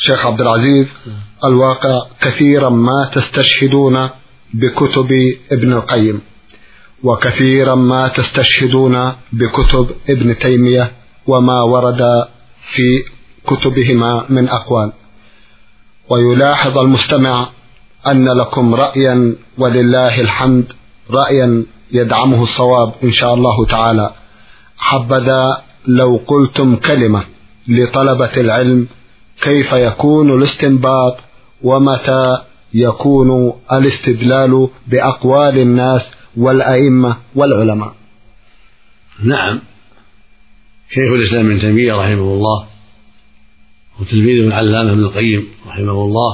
شيخ عبد العزيز، الواقع كثيرا ما تستشهدون بكتب ابن القيم، وكثيرا ما تستشهدون بكتب ابن تيمية وما ورد في كتبهما من أقوال، ويلاحظ المستمع أن لكم رأيا ولله الحمد رأيا يدعمه الصواب إن شاء الله تعالى. حبذا لو قلتم كلمة لطلبة العلم كيف يكون الاستنباط ومتى يكون الاستدلال بأقوال الناس والأئمة والعلماء. نعم، شيخ الإسلام ابن تيمية رحمه الله وتلميذه العلامة ابن القيم رحمه الله،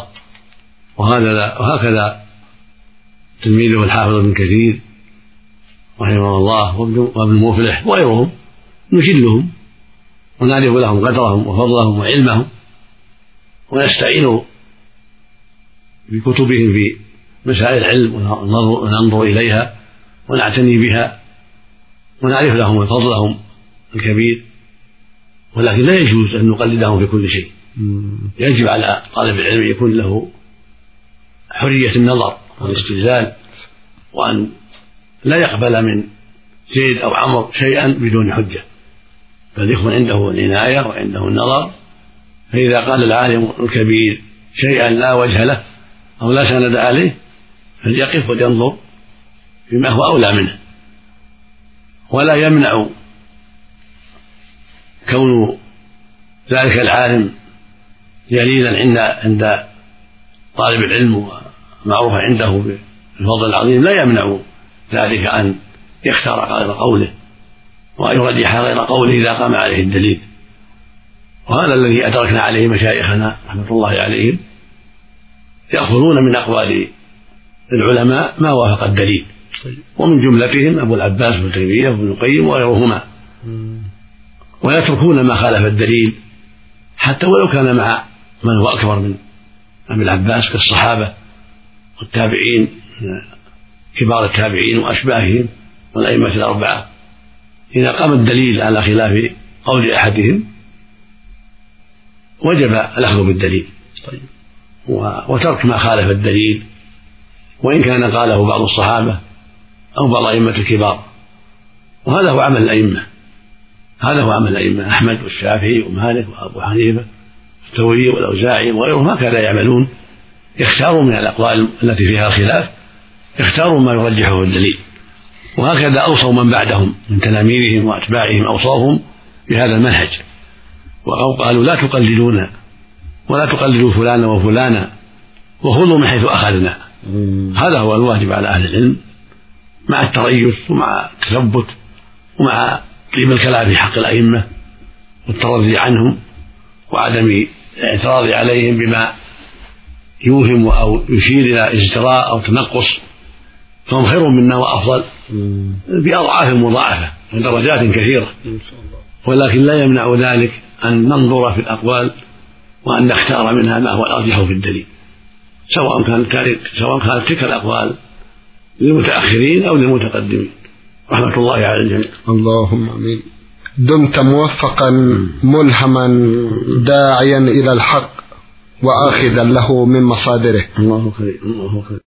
وهكذا تلميذه الحافظ ابن كثير رحمه الله وابن مفلح وغيرهم، نجلهم ونعرف لهم قدرهم وفضلهم وعلمهم، ونستعين بكتبهم في مسائل العلم وننظر إليها ونعتني بها ونعرف لهم فضلهم الكبير، ولكن لا يجوز أن نقلدهم في كل شيء. يجب على طالب العلم أن يكون له حرية النظر والاستدلال، وأن لا يقبل من زيد أو عمرو شيئا بدون حجة، بل يكون عنده العناية وعنده النظر. فإذا قال العالم الكبير شيئا لا وجه له أو لا سند عليه فليقف ولينظر بما هو أولى منه، ولا يمنع كون ذلك العالم جليلا عند طالب العلم ومعروفا عنده بالفضل العظيم، لا يمنع ذلك أن يختار غير قوله وأن يرجح غير قوله إذا قام عليه الدليل. وهذا الذي أدركنا عليه مشايخنا رحمة الله عليهم، يأخذون من أقوال العلماء ما وافق الدليل، ومن جملتهم أبو العباس ابن تيمية وابن القيم وغيرهما، ويتركون ما خالف الدليل حتى ولو كان مع من هو أكبر من أبي العباس كالصحابة والتابعين كبار التابعين وأشباههم والأئمة الأربعة. إذا قام الدليل على خلاف قول أحدهم وجب الأخذ بالدليل وترك ما خالف الدليل، وإن كان قاله بعض الصحابة أو بعض الأئمة الكبار. وهذا هو عمل الأئمة، هذا هو عمل الأئمة أحمد والشافعي ومالك وأبو حنيفة والثوري والأوزاعي وغيرهم، هكذا يعملون، يختاروا من الأقوال التي فيها خلاف يختاروا ما يرجحه الدليل. وهكذا أوصوا من بعدهم من تلاميذهم وأتباعهم، أوصوهم بهذا المنهج وقالوا لا تقلدونا ولا تقلدوا فلانا وفلانا وخذوا من حيث أخذنا. هذا هو الواجب على أهل العلم، مع التريث ومع التثبت ومع طيب الكلام في حق الأئمة والترضي عنهم وعدم الاعتراض عليهم بما يوهم أو يشير إلى ازدراء أو تنقص، فهم خير منا وأفضل بأضعاف مضاعفة ودرجات كثيرة، ولكن لا يمنع ذلك أن ننظر في الأقوال وأن نختار منها ما هو الأرجح في الدليل، سواء كانت تلك الأقوال للمتأخرين أو للمتقدمين، رحمة الله على الجميع. اللهم آمين. دمت موفقا ملهما داعيا إلى الحق وآخذا له من مصادره. الله خير.